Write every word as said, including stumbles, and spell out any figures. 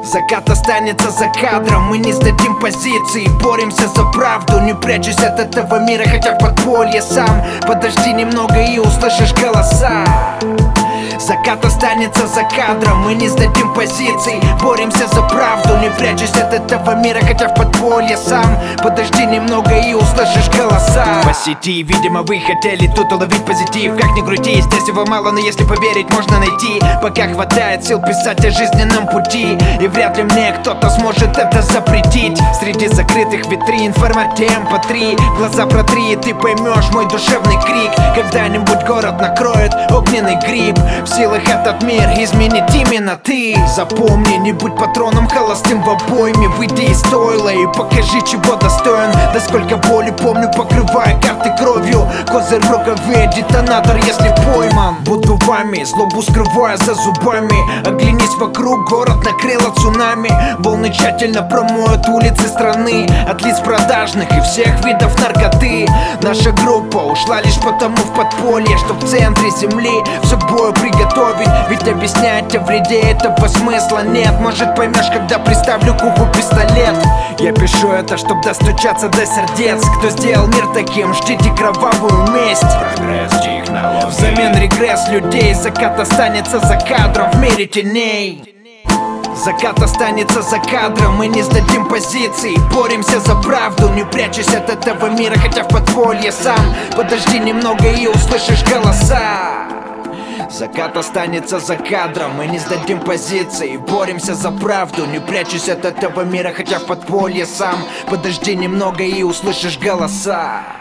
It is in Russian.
Закат останется за кадром, мы не сдадим позиции. Боремся за правду, не прячусь от этого мира, хотя в подполье сам. Подожди немного и услышишь голоса. Закат останется за кадром, мы не сдадим позиций. Боремся за правду, не прячусь от этого мира, хотя в подполье сам. Подожди немного и услышишь голоса. По сети, видимо, вы хотели тут уловить позитив. Как ни крути, здесь его мало, но если поверить, можно найти. Пока хватает сил писать о жизненном пути, и вряд ли мне кто-то сможет это запретить. Среди закрытых витрин формат эм пэ три. Глаза протри, и ты поймешь мой душевный крик. Когда-нибудь город накроет огненный гриб. В силах этот мир изменить именно ты. Запомни, не будь патроном холостым в обойме. Выйди из стойла и покажи, чего достоин. Да сколько боли помню, покрывая карты кровью. Козырь в рукаве, детонатор, если пойман. Буду вами, злобу скрывая за зубами. Оглянись вокруг, город накрыло цунами. Волны тщательно промоют улицы страны от лиц продажных и всех видов наркоты. Наша группа ушла лишь потому в подполье, что в центре земли все к бою приготовить. Ведь объяснять о вреде этого смысла нет. Может, поймешь, когда приставлю к уху пистолет. Я пишу это, чтоб достучаться до сердец. Кто сделал мир таким, ждите кровавую месть. Прогресс технологий. Взамен регресс людей. Закат останется за кадром в мире теней. Закат останется за кадром, мы не сдадим позиции. Боремся за правду, не прячусь от этого мира, хотя в подполье сам. Подожди немного и услышишь голоса. Закат останется за кадром, мы не сдадим позиции. Боремся за правду, не прячусь от этого мира, хотя в подполье сам. Подожди немного и услышишь голоса.